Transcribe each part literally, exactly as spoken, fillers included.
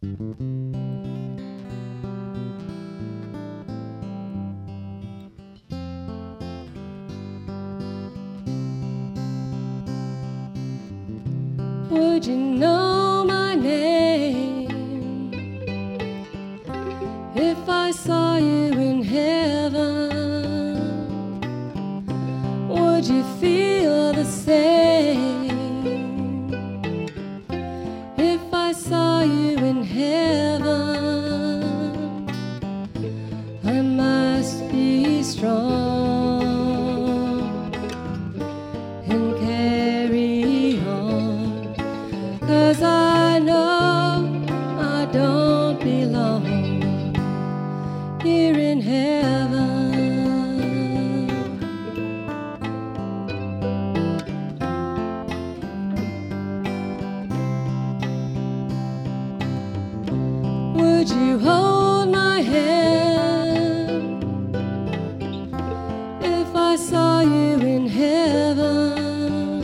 Would you know my name if I saw you in heaven? Would you feel the same if I saw you in heaven? I must be strong and carry on, 'cause I know I don't belong here in heaven. Would you hold my hand if I saw you in heaven?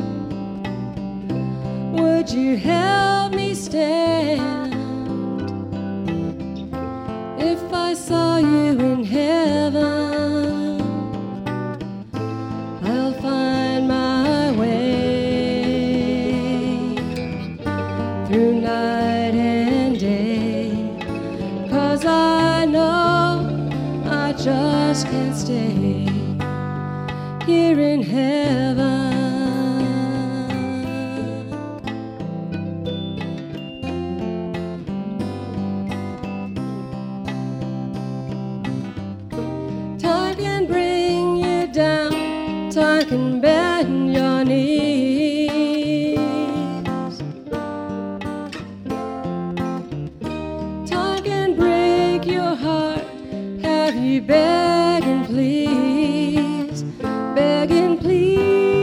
Would you help me stand if I saw you in heaven? I'll find my way through night and day, 'cause I know I just can't stay here in heaven. Time can bring you down, time can bend your knees, time can break your heart, have you begging please, begging please.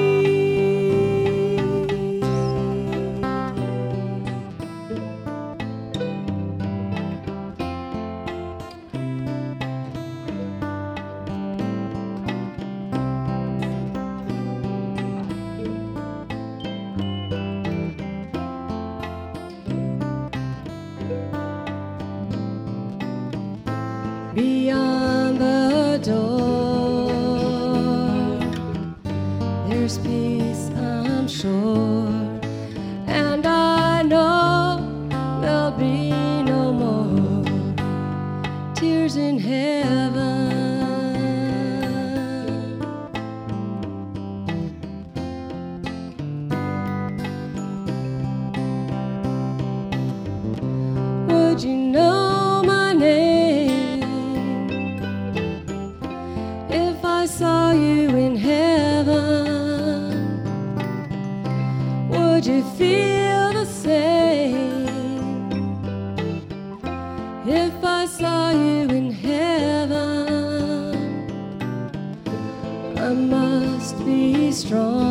Beyond the door, there's peace, I'm sure, and I know there'll be no more tears in heaven. Would you know my name if I saw you in heaven? Would you feel the same if I saw you in heaven? I must be strong